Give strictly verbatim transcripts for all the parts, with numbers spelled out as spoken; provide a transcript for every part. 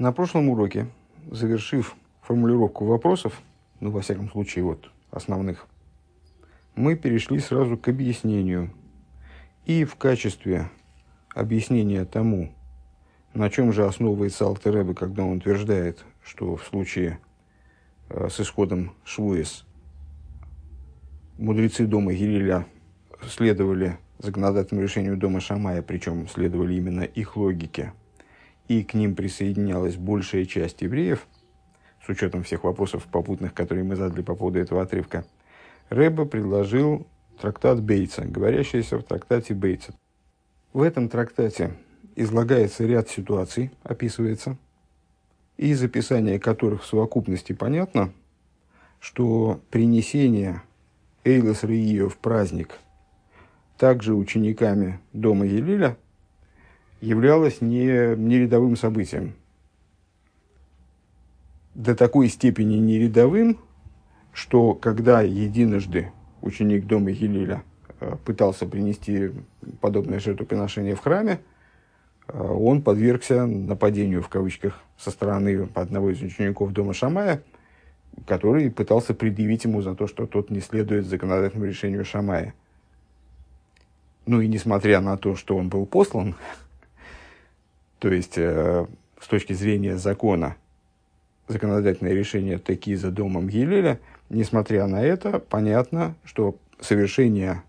На прошлом уроке, завершив формулировку вопросов, ну, во всяком случае, вот, основных, мы перешли сразу к объяснению. И в качестве объяснения тому, на чем же основывается Алтер Ребе, когда он утверждает, что в случае э, с исходом Швуэс мудрецы дома Гилеля следовали законодательному решению дома Шамая, причем следовали именно их логике, и к ним присоединялась большая часть евреев, с учетом всех вопросов попутных, которые мы задали по поводу этого отрывка, Ребе предложил трактат Бейца, говорящийся в трактате Бейца. В этом трактате излагается ряд ситуаций, описывается, из описания которых в совокупности понятно, что принесение Эйлес Реио в праздник также учениками дома Гилеля являлось не, не рядовым событием. До такой степени не рядовым, что когда единожды ученик дома Гилеля пытался принести подобное жертвоприношение в храме, он подвергся нападению, в кавычках, со стороны одного из учеников дома Шамая, который пытался предъявить ему за то, что тот не следует законодательному решению Шамая. Ну и несмотря на то, что он был послан, то есть э, с точки зрения закона, законодательное решение таки за домом Гилеля, несмотря на это, понятно, что совершение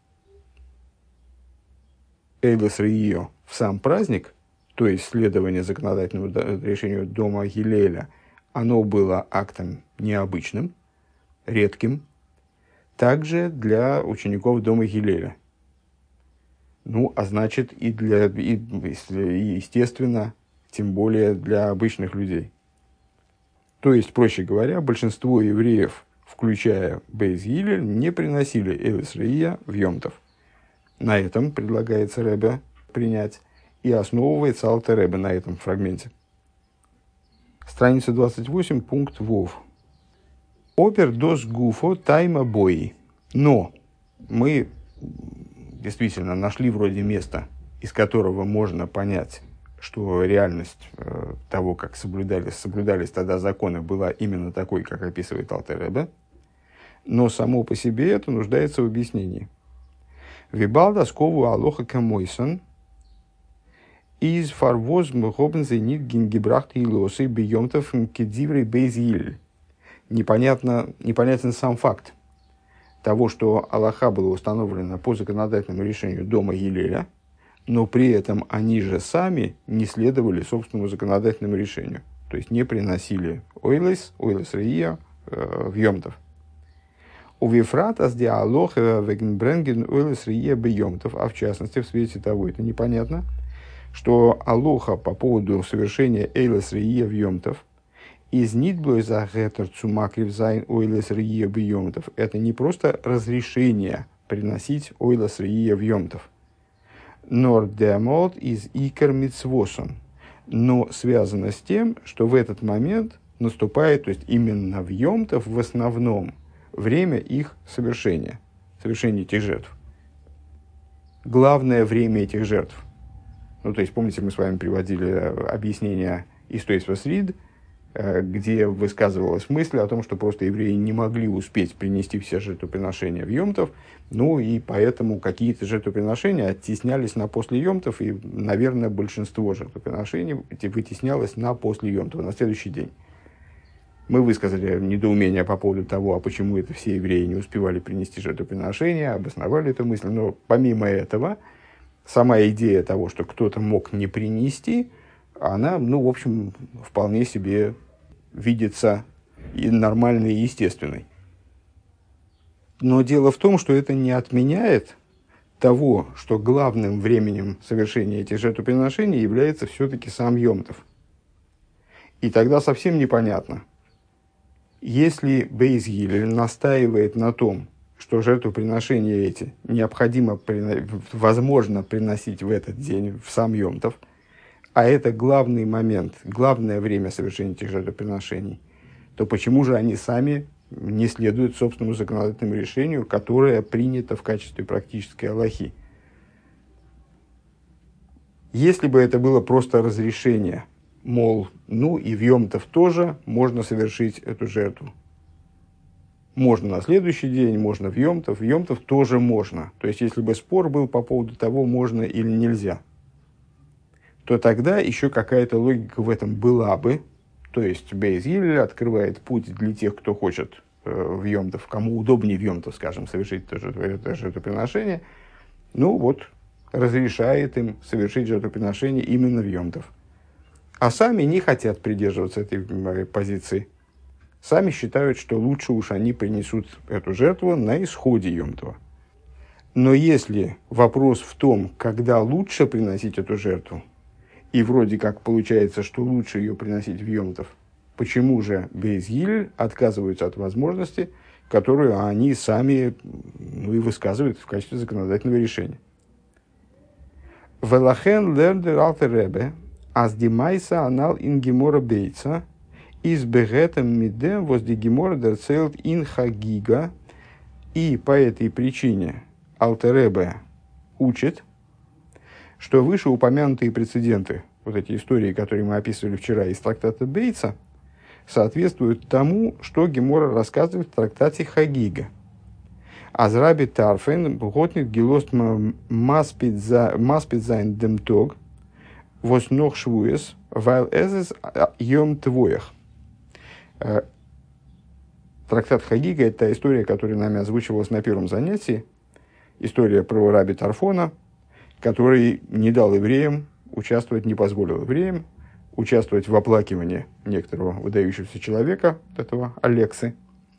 Эйлес Реио в сам праздник, то есть следование законодательному решению дома Гилеля, оно было актом необычным, редким, также для учеников дома Гилеля. Ну, а значит, и для, и, и, естественно, тем более для обычных людей. То есть, проще говоря, большинство евреев, включая Бейс Гилель, не приносили Эйлес Реио в Йом-Тов. На этом предлагается Ребе принять и основывается Алтер Ребе на этом фрагменте. Страница двадцать восемь, пункт Вов. Опер дос гуфо тайма бои. Но мы действительно нашли вроде места, из которого можно понять, что реальность э, того, как соблюдались, соблюдались тогда законы, была именно такой, как описывает Алтер Ребе. Но само по себе это нуждается в объяснении. Вибалда скову алоха камойсон из фарвоз мхобнзе нит гингебрахт и лосы бьемтов кедиврей бейзиль. Непонятно, непонятен сам факт того, что Алаха была установлена по законодательному решению дома Гилеля, но при этом они же сами не следовали собственному законодательному решению, то есть не приносили Ойлес, Ойлес Реио э, в Йом-Тов. У Вифратас диалог вегенбренген Ойлес Реио бе Йом-Тов, а в частности, в свете того, это непонятно, что алоха по поводу совершения Эйлес Реио в Йом-Тов из нитблой за гетер цумаклив зайн Ойлес Реио бе Йом-Тов, это не просто разрешение приносить Ойлес Реио в Йом-Тов, нор демот из икер мицвосон, но связано с тем, что в этот момент наступает, то есть именно в Йом-Тов в основном время их совершения, совершения этих жертв. Главное время этих жертв. Ну, то есть, помните, мы с вами приводили объяснение из Тойсвос Рид, где высказывалась мысль о том, что просто евреи не могли успеть принести все жертвоприношения в Йом-Тов, ну и поэтому какие-то жертвоприношения оттеснялись на после Йом-Тов, и, наверное, большинство жертвоприношений вытеснялось на после Йом-Това, на следующий день. Мы высказали недоумение по поводу того, а почему это все евреи не успевали принести жертвоприношения, обосновали эту мысль, но помимо этого, сама идея того, что кто-то мог не принести, она, ну, в общем, вполне себе видится и нормальной, и естественной. Но дело в том, что это не отменяет того, что главным временем совершения этих жертвоприношений является все-таки сам Йом-Тов. И тогда совсем непонятно, если Бейс Гилель настаивает на том, что жертвоприношения эти необходимо, возможно приносить в этот день, в сам Йом-Тов, а это главный момент, главное время совершения этих жертвоприношений, то почему же они сами не следуют собственному законодательному решению, которое принято в качестве практической алахи? Если бы это было просто разрешение мол, ну и в Йом-Тов тоже можно совершить эту жертву. Можно на следующий день, можно в Йом-Тов, в Йом-Тов тоже можно. То есть, если бы спор был по поводу того, можно или нельзя, то тогда еще какая-то логика в этом была бы. То есть, Бейс Гиллель открывает путь для тех, кто хочет э, в Йом-Тов, кому удобнее в Йом-Тов, скажем, совершить это жертвоприношение, ну вот, разрешает им совершить жертвоприношение именно в Йом-Тов. А сами не хотят придерживаться этой позиции. Сами считают, что лучше уж они принесут эту жертву на исходе Йом-Това. Но если вопрос в том, когда лучше приносить эту жертву, и вроде как получается, что лучше ее приносить в Йом-Тов, почему же Бейс Гиллель отказываются от возможности, которую они сами ну, и высказывают в качестве законодательного решения? Велахен лердер алтер ребе аз димайса анал ин гемора бейца из бегетом мидем возле гемора дерцелт ин хагига. И по этой причине алтер ребе учит, что вышеупомянутые прецеденты, вот эти истории, которые мы описывали вчера из трактата Бейца, соответствуют тому, что Гемора рассказывает в трактате Хагига. Азраби Тарфен готнит гелост маспидзайн демтог вос нох швуес вайл эзес йом твоях. Трактат Хагига – это та история, которая нами озвучивалась на первом занятии. История про раби Тарфона, который не дал евреям участвовать, не позволил евреям участвовать в оплакивании некоторого выдающегося человека, этого Алексы,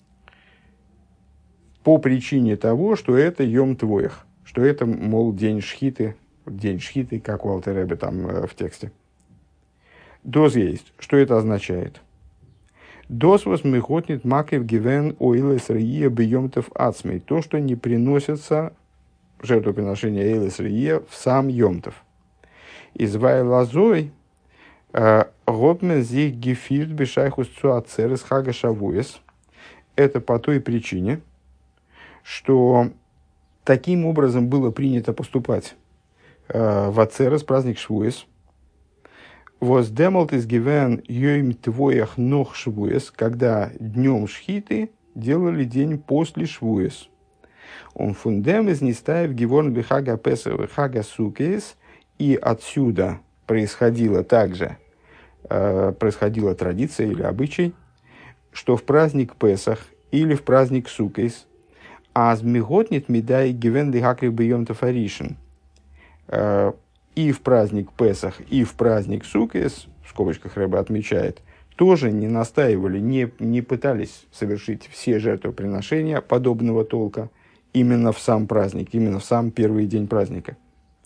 по причине того, что это Йом Твоях, что это, мол, день шхиты, день шхиты, как у алтер ребе там э, в тексте. Доз есть. Что это означает? Доз восмехотнит макев гивен ойлес рие бьемтов ацмей. То, что не приносится жертвоприношение эйлес рие в сам Йом-Тов. Извай лазой гопмен зих гефирт бешайхус цуацерес хага шавуес. Это по той причине, что таким образом было принято поступать э, в Ацерес, праздник Швуес. Воздемалт из гивен йойм твоях нох Швуес, когда днем шхиты делали день после Швуес. Он фундем из нестаев геворн бихага песах хага сукес, и отсюда происходила также э, происходила традиция или обычай, что в праздник Песах или в праздник Сукес аз миготнит медай гивен лихакрив бьем тафаришин. И в праздник Песах, и в праздник Сукес, в скобочках Ребе отмечает, тоже не настаивали, не, не пытались совершить все жертвоприношения подобного толка именно в сам праздник, именно в сам первый день праздника.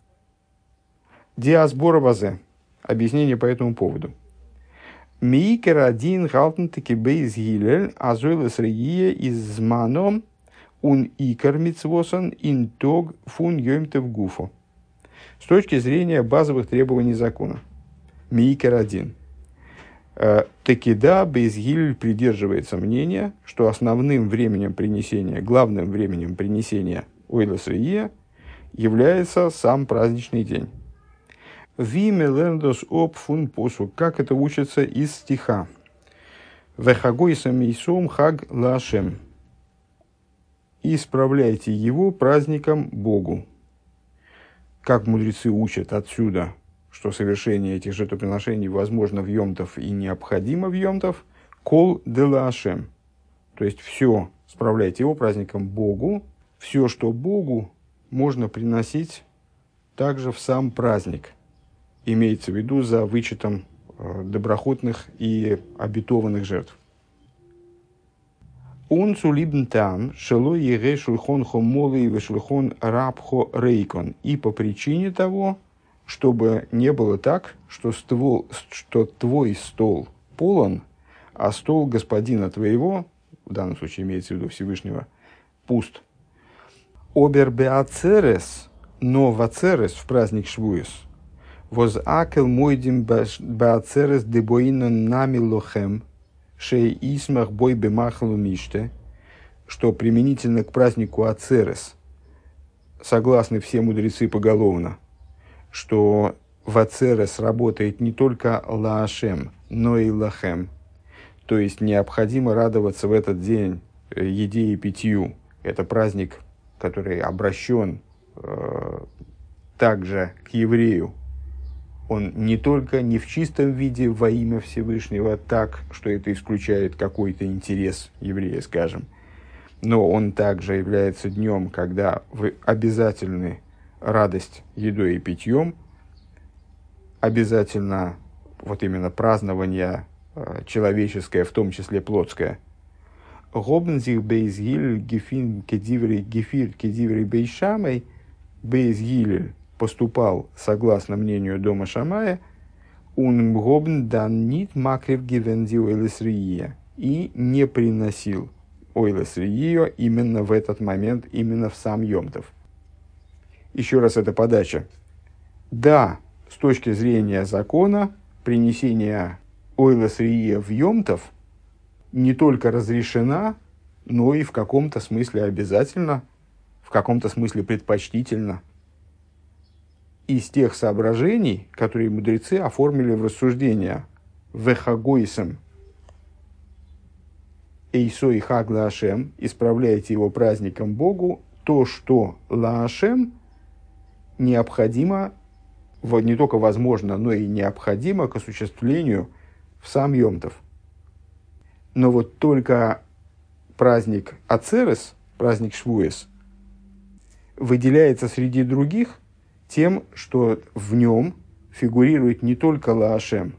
Диасбора базе. Объяснение по этому поводу. Миикер один галтен таки бейс гилель азойлес рие из зманом ун икер мицвосан интог фун йомтев гуфо. С точки зрения базовых требований закона. Миикер один. Таки да, бейс гилель придерживается мнения, что основным временем принесения, главным временем принесения ойлес рие является сам праздничный день. Виме лердос об фун посу, как это учится из стиха. Вехагой самейсом хаг лашем. Исправляйте его праздником Богу. Как мудрецы учат отсюда, что совершение этих жертвоприношений возможно в Йом-Тов и необходимо в Йом-Тов, кол де лашем. То есть все, справляйте его праздником Богу, все, что Богу, можно приносить также в сам праздник. Имеется в виду за вычетом э, доброхотных и обетованных жертв. Он цулибн там, шело ере шульхон хомолы и вешлихон рабхо рейкон. И по причине того, чтобы не было так, что, ствол, что твой стол полон, а стол господина твоего, в данном случае имеется в виду Всевышнего, пуст. Обер беацерес, но в ацерес, в праздник Швуес, воз акел мойдим беацерес дебоина нами лохем, шей исмах бой бемахалу миште, что применительно к празднику Ацерес, согласны все мудрецы поголовно, что в ацерес работает не только лаашем, но и лахем. То есть необходимо радоваться в этот день еде и питью. Это праздник, который обращен э, также к еврею. Он не только не в чистом виде во имя Всевышнего, так, что это исключает какой-то интерес еврея, скажем, но он также является днем, когда вы обязательны радость едой и питьем, обязательно вот именно празднование э, человеческое, в том числе плотское. Гобнзих бейзгиль гефин кедиври гефир кедиври бейшамой, бейзгиль поступал согласно мнению дома Шамая, он гобн дан нит макрев гивенди ойлес рия, и не приносил ойлес рия именно в этот момент, именно в сам Йом-Тов. Еще раз, эта подача. Да, с точки зрения закона, принесение ойлес рия в Йом-Тов не только разрешена, но и в каком-то смысле обязательно, в каком-то смысле предпочтительно. Из тех соображений, которые мудрецы оформили в рассуждения «Вехагойсом эйсой хаг лаашем», исправляйте его праздником Богу, то, что лаашем необходимо, не только возможно, но и необходимо к осуществлению в сам Йом-Тов. Но вот только праздник Ацерес, праздник Швуэс, выделяется среди других тем, что в нем фигурирует не только Лаашем,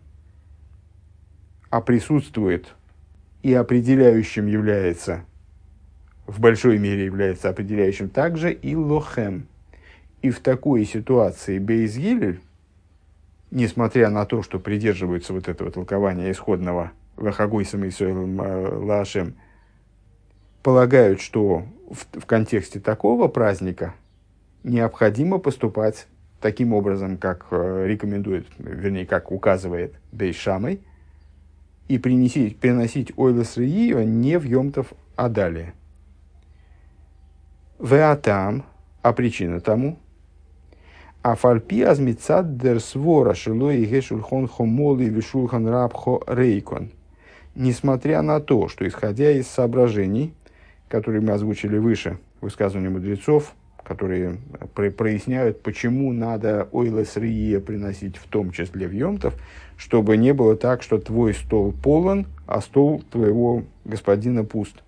а присутствует и определяющим является, в большой мере является определяющим также и Лохем. И в такой ситуации Бейс Гилель, несмотря на то, что придерживаются вот этого толкования исходного Вахагойсом и Сойлом Лаашем, полагают, что в, в контексте такого праздника необходимо поступать таким образом, как рекомендует, вернее, как указывает Бейс Шамай, и приносить, приносить ойлес рия не в Йом-Тов, а далее. Веатам, а причина тому, афальпи азмицад дер свора шилой гешульхон хомоли вишульхан рабхо рейкон. Несмотря на то, что, исходя из соображений, которые мы озвучили выше, высказывания мудрецов, которые проясняют, почему надо ойлес рия приносить в том числе в Йом-Тов, чтобы не было так, что твой стол полон, а стол твоего господина пуст.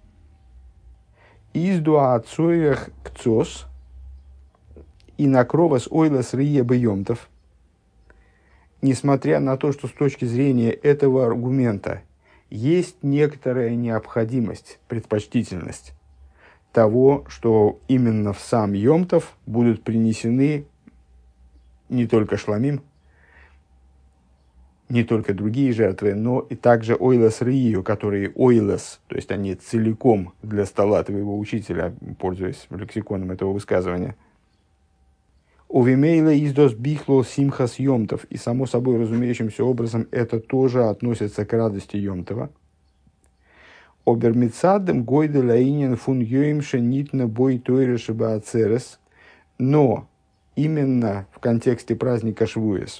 Издуа отцоях кцос и накровас ойлес рия бы Йом-Тов. Несмотря на то, что с точки зрения этого аргумента есть некоторая необходимость, предпочтительность того, что именно в сам Йом-Тов будут принесены не только шламим, не только другие жертвы, но и также ойлес рию, которые ойлес, то есть они целиком для стола твоего учителя, пользуясь лексиконом этого высказывания. Увимейла издос бихло симхас Йом-Тов, и само собой разумеющимся образом это тоже относится к радости Йом-Това. Обермицадем гойде лаинен фун йоимше нитна бой тойреше баацерес, но именно в контексте праздника Швуэс,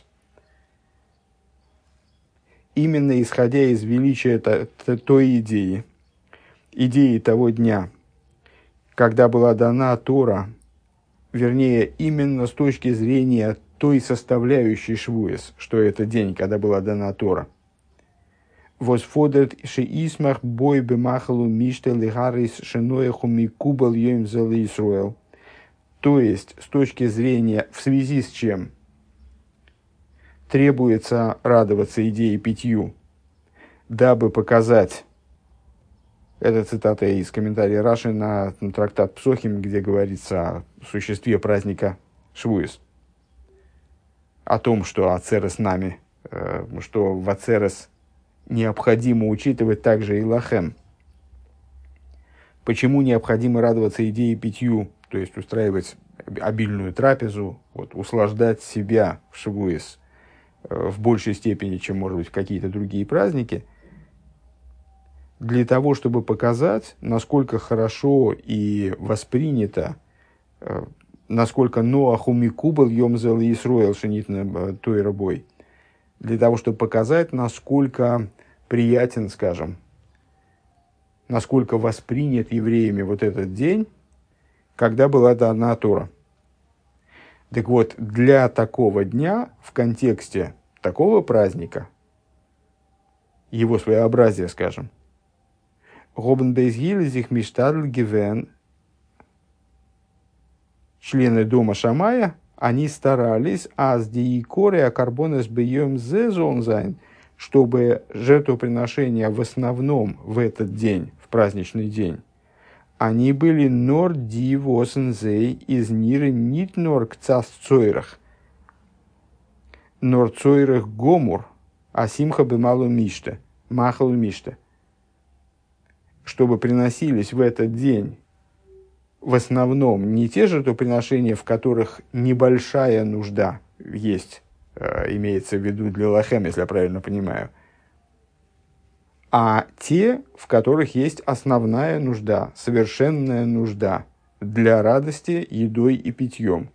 именно исходя из величия той идеи, идеи того дня, когда была дана Тора, вернее, именно с точки зрения той составляющей Швуэс, что это день, когда была дана Тора. Восфодерт шеисмах бой бемахалу миште лигарис шеноеху микубал йоим зелы Исруэл. То есть, с точки зрения, в связи с чем требуется радоваться идее питью, дабы показать, это цитата из комментария Раши на, на трактат Псохим, где говорится о существе праздника Швуэс, о том, что Ацерес нами, э, что в Ацерес необходимо учитывать также и лахем. Почему необходимо радоваться идее питью, то есть устраивать обильную трапезу, вот, услаждать себя в Швуэс э, в большей степени, чем, может быть, в какие-то другие праздники, для того, чтобы показать, насколько хорошо и воспринято э, насколько Ноаху Микубал Йомзел и Исроэл Шенитна той рабой, для того, чтобы показать, насколько приятен, скажем, насколько воспринят евреями вот этот день, когда была дана Тора. Так вот, для такого дня, в контексте такого праздника, его своеобразия, скажем, Гобен Бейзгиль зих миштадль гивен, члены дома Шамая, они старались, аз диикоре акарбонес бьем зезонзайн, чтобы жертвоприношения в основном в этот день, в праздничный день, они были нор ди восензей из ниры нит нор кцас цойрах, нор цойрах гомур, а симха бемалу миште, махалу миште, чтобы приносились в этот день в основном не те жертвоприношения, в которых небольшая нужда есть, э, имеется в виду для лахем, если я правильно понимаю, а те, в которых есть основная нужда, совершенная нужда для радости едой и питьем.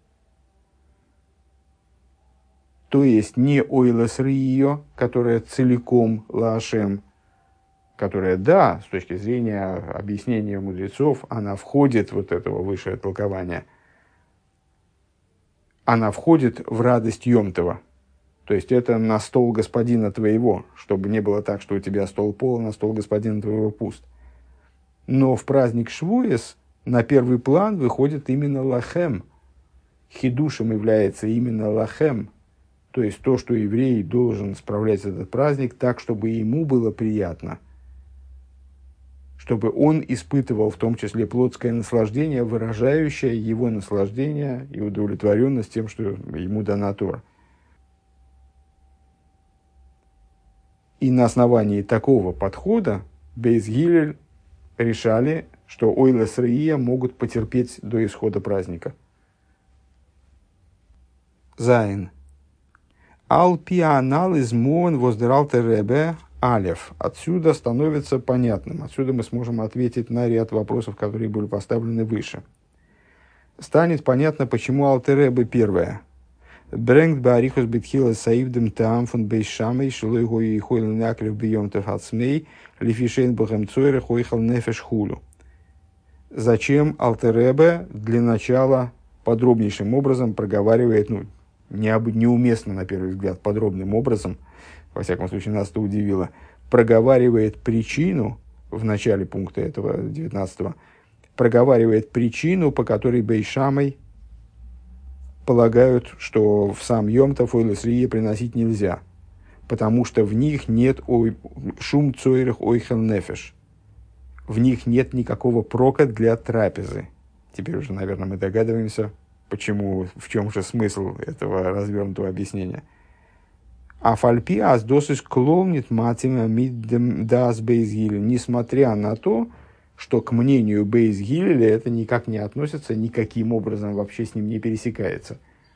То есть не ойлас рио, которая целиком лашем, которая, да, с точки зрения объяснения мудрецов, она входит, вот этого высшее толкования, она входит в радость Йом-Това. То есть это на стол господина твоего, чтобы не было так, что у тебя стол полон, а стол господина твоего пуст. Но в праздник Швуес на первый план выходит именно лахем. Хидушем является именно лахем. То есть то, что еврей должен справлять этот праздник так, чтобы ему было приятно. Чтобы он испытывал в том числе плотское наслаждение, выражающее его наслаждение и удовлетворенность тем, что ему дана Тора. И на основании такого подхода Бейс Гиллель решали, что ойлес рия могут потерпеть до исхода праздника. Зайн. Алпи анализ мон воздералте ребе алев. Отсюда становится понятным. Отсюда мы сможем ответить на ряд вопросов, которые были поставлены выше. Станет понятно, почему алтеребе первое. Брэнгт баарихус битхила саивдем таам фон бейшамей шилой гои и хойл накрев бьем тефацмей лифишейн бахем цойре хойхал нефеш хулю. Зачем алтеребе для начала подробнейшим образом проговаривает, ну, неуместно на первый взгляд, подробным образом, во всяком случае нас это удивило, проговаривает причину, в начале пункта этого девятнадцатого, проговаривает причину, по которой Бейшамой полагают, что в сам Йом-Тов ойлес рия приносить нельзя, потому что в них нет ой, шум цойрах ойхел нефеш, в них нет никакого прока для трапезы. Теперь уже, наверное, мы догадываемся, почему, в чем же смысл этого развернутого объяснения. А фальпи аздосис клонит матима миддем дас бейзгиль, несмотря на то, что к мнению Бейс-Гиллеля это никак не относится, никаким образом вообще с ним не пересекается.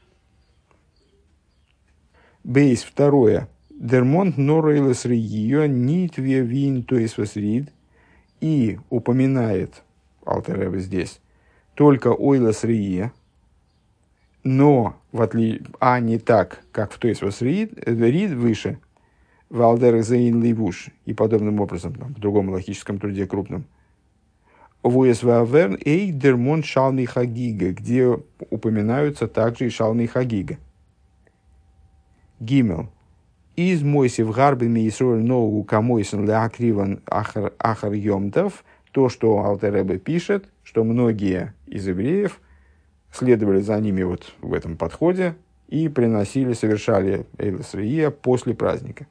Бейс второе. Дермонт норейлес ригио нитве вин тоисвес рид. И упоминает Алтер Ребе здесь только ойлес рие, но в отли... а не так, как в тоисвес рид, рид выше, в алдер зейн ливуш и подобным образом, там, в другом логическом труде крупном. Вуэсваверн эй дермон шалми хагига, где упоминаются также и шалми хагига. Гимел. Из мойсев гарбами Исроэль ноу камойсен леакриван ахар йомтов, то, что Алтер Ребе пишет, что многие из евреев следовали за ними вот в этом подходе и приносили, совершали эйлес рия после праздника.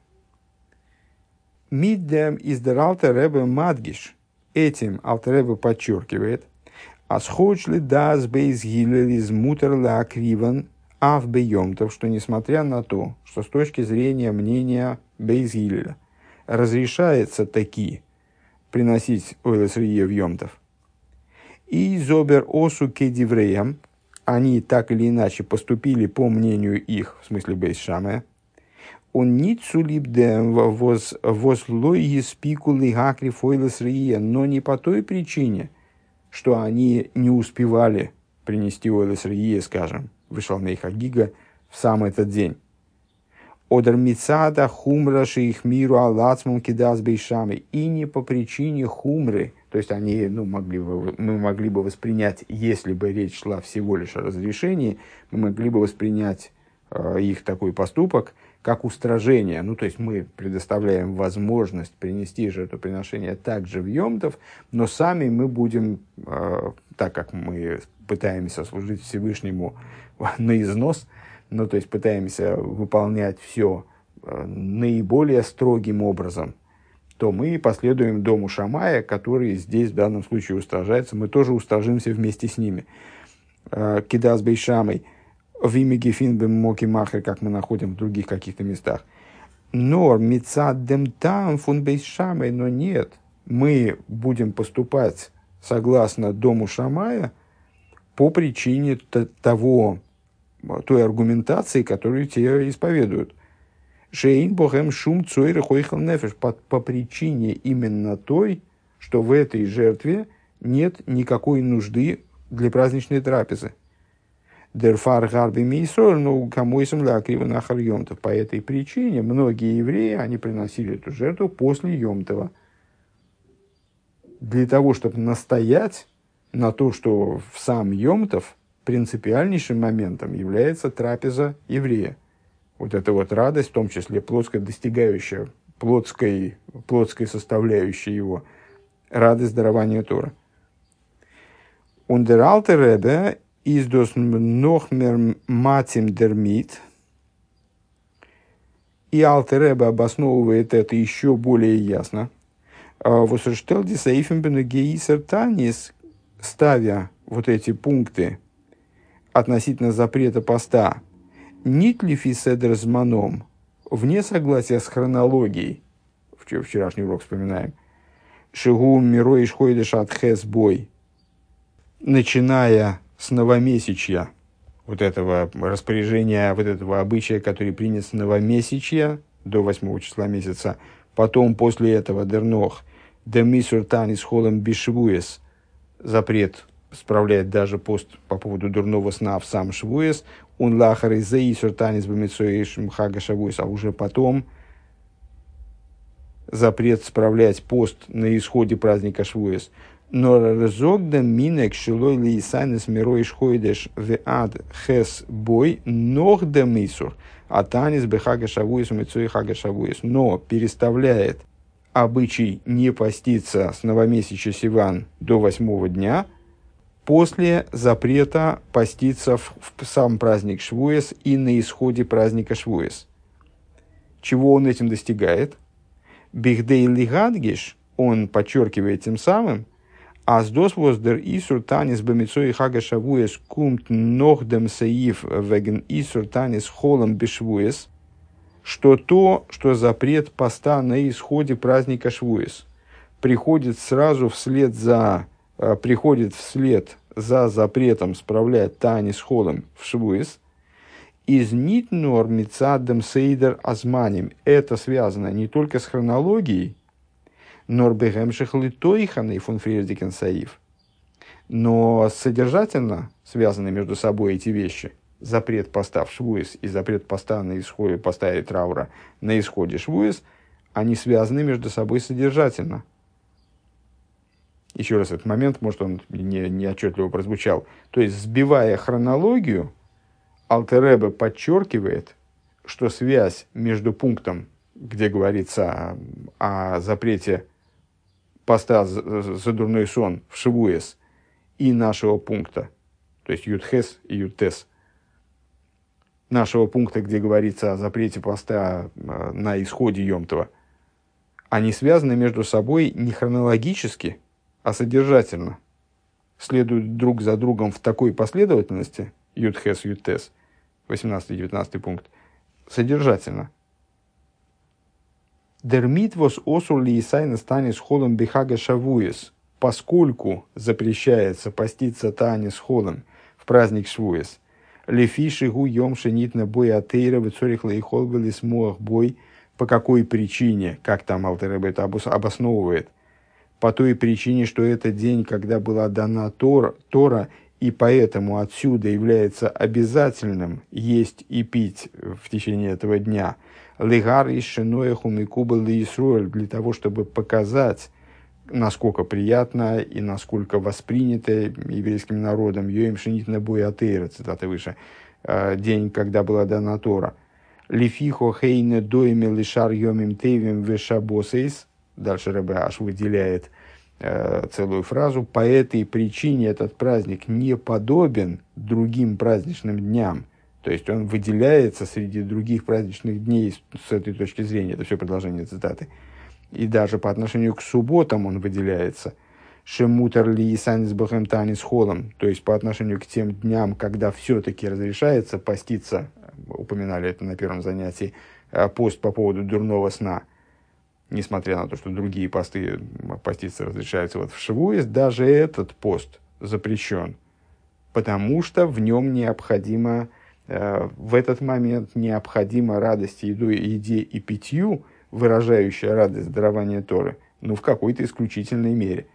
Миддем из дер Алтер Ребе мадгиш. Этим Алтер Ребе подчеркивает, «Асхочли дас бейс гиллель из мутер леакриван ав бейомтов», что несмотря на то, что с точки зрения мнения бейс гиллеля разрешается таки приносить ойлес рие в йомтов, и зобер осу кедивреям, они так или иначе поступили по мнению их, в смысле бейс шамая, он не цулибдем возлой еспикули гакри фойлес рия, но не по той причине, что они не успевали принести ойлес рие, скажем, вышел мейхагига в сам этот день. Одер мицада хумраши их миру алацмум кидас бейшами. И не по причине хумры, то есть они, ну, могли бы, мы могли бы воспринять, если бы речь шла всего лишь о разрешении, мы могли бы воспринять э, их такой поступок как устражение. Ну, то есть мы предоставляем возможность принести жертвоприношение также в Йом Тов, но сами мы будем, э, так как мы пытаемся служить Всевышнему на износ, ну, то есть пытаемся выполнять все э, наиболее строгим образом, то мы последуем дому Шамая, который здесь в данном случае устражается. Мы тоже устражимся вместе с ними. Кидас бейшамой, в имя Гефин бем моки махер, как мы находим в других каких-то местах. Нор мицад дем там фун бейшамой, но нет. Мы будем поступать согласно дому Шамая по причине того, той аргументации, которую те исповедуют. Шейн бохем шум цойры хойхал нефеш, по, по причине именно той, что в этой жертве нет никакой нужды для праздничной трапезы. Дерфар гарби мисроль, ну кому и самля криво нахар Йом-Тов. По этой причине многие евреи, они приносили эту жертву после Йом-Това. Для того, чтобы настоять на то, что в сам Йом-Тов принципиальнейшим моментом является трапеза еврея. Вот эта вот радость, в том числе плотская, достигающая плотской, плотской составляющей его, радость дарования Тора. Ундер Алтер Ребе из дос нохмер матим дермит. И Алтер Ребе обосновывает это еще более ясно. Восрештел дисаифим бенегеисер танис, ставя вот эти пункты относительно запрета поста, Нитлифи седер зманом, вне согласия с хронологией, вчерашний урок вспоминаем, шигу миро и шхойдеш от хэс бой, начиная с новомесячья, вот этого распоряжения, вот этого обычая, который принят с новомесячья до восьмого числа месяца, потом после этого дернох, демисур танис холем бишвуес, запрет справляет даже пост по поводу дурного сна в сам Швуес, он лахар из заисур танис бамитсоишм хага шавуес, а уже потом запрет справлять пост на исходе праздника Швуес. Но разогда минек шилой ли сайнес мирой шхойдеш в ад хес бой нох демисур, а танис бехага шавуес умитсой хага шавуес. Но переставляет обычай не поститься с новомесяча Сиван до восьмого дня, после запрета поститься в, в сам праздник Швуес и на исходе праздника Швуес. Чего он этим достигает? Бихдей лигадгиш, он подчеркивает тем самым, аздос воздер исур танис бамитсой хага шавуес кумт нохдем саиф веген исур танис холом бешвуес, что то, что запрет поста на исходе праздника Швуес приходит сразу вслед за приходит вслед за запретом справлять танис холом в Швуес, из нит норм мицадем сейдер азманим. Это связано не только с хронологией, норбегемших литойханой фон фриердикен саиф, но содержательно связаны между собой эти вещи. Запрет поста в Швуес и запрет поста на исходе поста и траура на исходе Швуес, они связаны между собой содержательно. Еще раз этот момент, может, он не, не отчетливо прозвучал. То есть, сбивая хронологию, Алтер Ребе подчеркивает, что связь между пунктом, где говорится о, о запрете поста за, за дурной сон в Швуес, и нашего пункта, то есть Ютхес и Ютес, нашего пункта, где говорится о запрете поста на исходе Йом-Това, они связаны между собой не хронологически, а содержательно, следуют друг за другом в такой последовательности, Ютхес, Ютес, восемнадцатый-девятнадцатый пункт, содержательно. Дермит вос осур ли исайна станис холом бихага шавуес, поскольку запрещается поститься танис холом в праздник Швуес, лефиши гу йом шенитна бой атеира вицорих лейхол велис моах бой, по какой причине, как там Алтер Ребе это обосновывает, по той причине, что это день, когда была дана Тора, Тора и поэтому отсюда является обязательным есть и пить в течение этого дня, легар и шиноеху микуба лиисруэль, для того, чтобы показать, насколько приятно и насколько воспринято еврейским народом йоим шенит небой атеира, цитата выше, день, когда была дана Тора. Лифихо хейне доиме лишар йомим тейвим вешабосейс. Дальше Ребе аж выделяет э, целую фразу. По этой причине этот праздник не подобен другим праздничным дням. То есть он выделяется среди других праздничных дней с, с этой точки зрения. Это все продолжение цитаты. И даже по отношению к субботам он выделяется. Шемутер ли исанис бахем танис холом. То есть по отношению к тем дням, когда все-таки разрешается поститься, упоминали это на первом занятии, пост по поводу дурного сна, несмотря на то, что другие посты поститься разрешаются вот в Шивуэс, даже этот пост запрещен, потому что в нем необходимо, в этот момент необходима радость еду, еде и питью, выражающая радость дарования Торы, ну, в какой-то исключительной мере.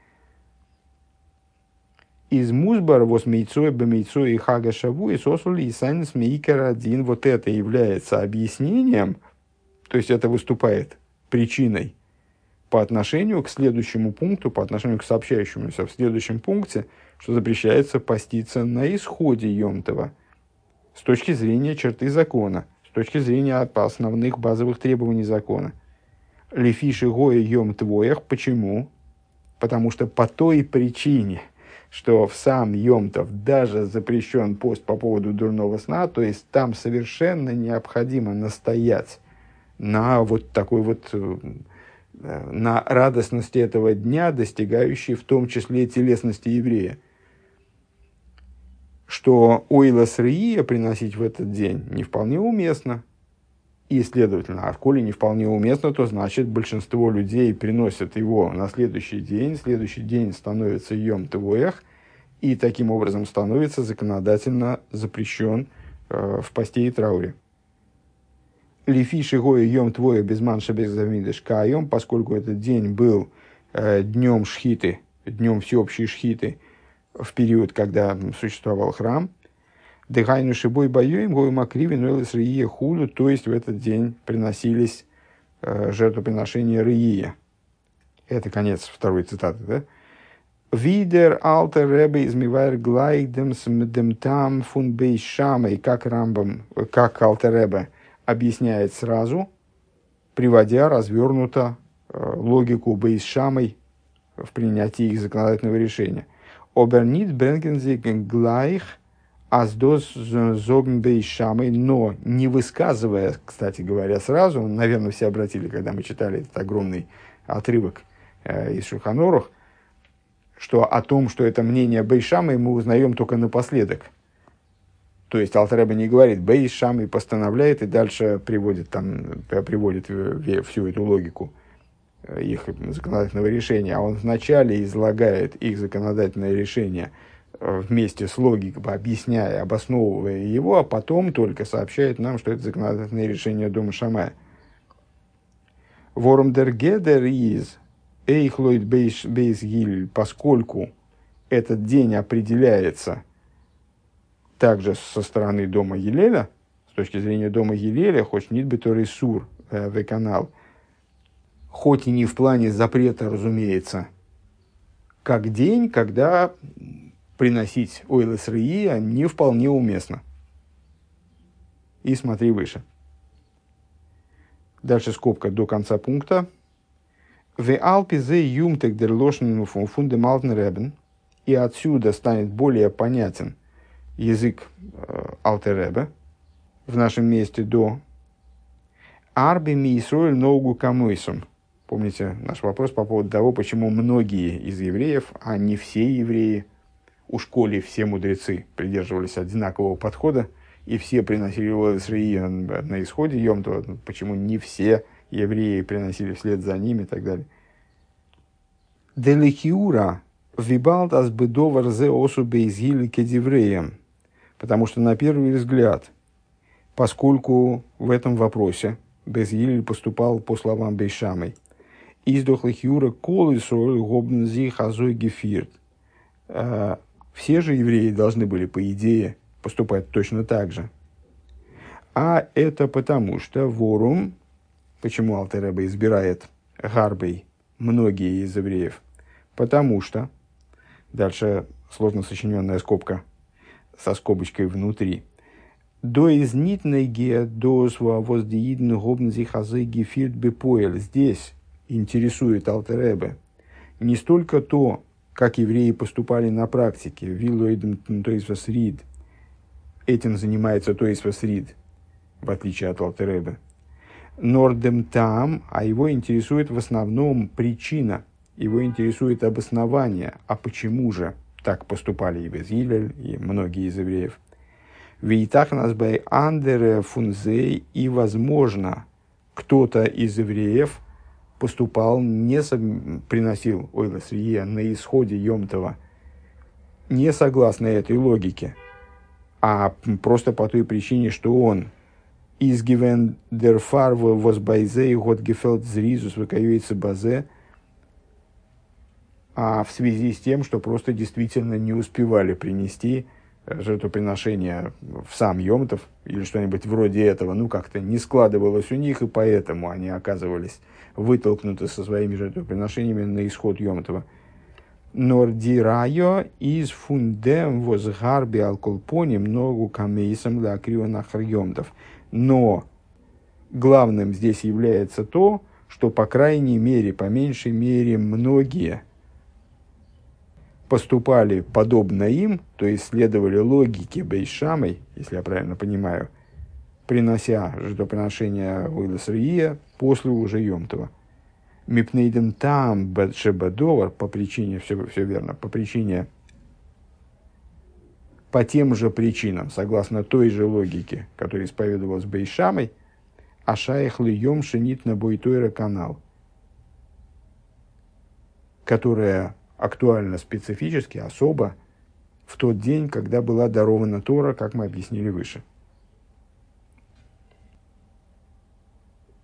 Из музбар вос мейцой бемейцой и хага шаву и сосули и санис мейкер один. Вот это является объяснением, то есть это выступает причиной по отношению к следующему пункту, по отношению к сообщающемуся в следующем пункте, что запрещается поститься на исходе Йом-Това с точки зрения черты закона, с точки зрения основных базовых требований закона. Лефиши гоя Йом-Твоях. Почему? Потому что по той причине, что в сам Йом-Тов даже запрещен пост по поводу дурного сна, то есть там совершенно необходимо настоять на вот такой вот, на радостности этого дня, достигающей в том числе телесности еврея. Что ойлас рия приносить в этот день не вполне уместно. И, следовательно, а коли не вполне уместно, то значит большинство людей приносят его на следующий день, следующий день становится Йом-Твоях, и таким образом становится законодательно запрещен э, в посте и трауре. Лифиши гоя Йом-Твоя безман шабезавидыш каем, поскольку этот день был э, днем шхиты, днем всеобщей шхиты, в период, когда существовал храм, дыхайну шибой боюем, гою макриви, нойлес рия худу, то есть в этот день приносились э, жертвоприношения рия. Это конец второй цитаты, да? Видер алтер ребе измивайр глайдем смдем там фун бейс шамой, как Рамбам, как алтер ребе объясняет сразу, приводя развернуто э, логику бейс шамой в принятии их законодательного решения. Обернит бренгензиген глайх аздос зогн бейс шамой, но не высказывая, кстати говоря, сразу, наверное, все обратили, когда мы читали этот огромный отрывок э, из Шулхан Арух, что о том, что это мнение Бейс Шамай, мы узнаем только напоследок. То есть Алтер Ребе не говорит Бейс Шамай постановляет и дальше приводит, там, приводит всю эту логику их законодательного решения, а он вначале излагает их законодательное решение вместе с логикой, объясняя, обосновывая его, а потом только сообщает нам, что это законодательное решение Дома Шамая. Ворум дер гедер из Эйхлойд бейс гиль, поскольку этот день определяется также со стороны дома Гилеля, с точки зрения дома Гилеля, хоть нит бы то сур в канал, хоть и не в плане запрета, разумеется, как день, когда приносить ойлес рия не вполне уместно. И смотри выше. Дальше скобка до конца пункта. И отсюда станет более понятен язык э, Алтер Ребе в нашем месте до Арби Мисроэль Ноугу Камойсом. Помните наш вопрос по поводу того, почему многие из евреев, а не все евреи, у школе все мудрецы придерживались одинакового подхода, и все приносили ойлес рия на исходе Йом-Това, почему не все евреи приносили вслед за ними и так далее. Делихиура вибалт аз бедовар зе осу бейзгили кедивреем. Потому что на первый взгляд, поскольку в этом вопросе Безгиль поступал по словам Бейс Шамай, издох лихиура кол Исроэль гобн зи хазой гефирт. все же евреи должны были, по идее, поступать точно так же. А это потому, что ворум, почему Алтер Ребе избирает гарбей многие из евреев, потому что, дальше сложно сочиненная скобка со скобочкой внутри, до изнитной ге до воздеидн гобн зихазы гефильд бепоэль. Здесь интересует Алтер Ребе не столько то, как евреи поступали на практике, виллоидм тойсвас рид, этим занимается тойсвас рид, в отличие от Алтер Ребе, нордем там, а его интересует в основном причина, его интересует обоснование, а почему же так поступали и Безгилель, и многие из евреев. Вейтах нас бай андере фунзей, и, возможно, кто-то из евреев поступал, не со... приносил ойлес рие на исходе Йом-Това, не согласно этой логике, а просто по той причине, что он изгивен дер фарво возбайзе и год гефелд зризус выкаюется базе, а в связи с тем, что просто действительно не успевали принести жертвоприношение в сам Йом-Тов или что-нибудь вроде этого, ну как-то не складывалось у них, и поэтому они оказывались вытолкнуты со своими жертвоприношениями на исход Йом-Това. Нордирайо из фундем возгарби алколпони многу камейсом для акрионахар Йом-Тов. Но главным здесь является то, что, по крайней мере, по меньшей мере, многие поступали подобно им, то есть следовали логике Бейс Шамай, если я правильно понимаю, принося жертвоприношение ойлес рие после уже Йом-Това. Мипнейдем там шебадовар, по причине, все, все верно, по причине, по тем же причинам, согласно той же логике, которая исповедовалась Бейс Шамай, ашаях льем шенит на бойтойра канал, которая актуально специфически, особо в тот день, когда была дарована Тора, как мы объяснили выше.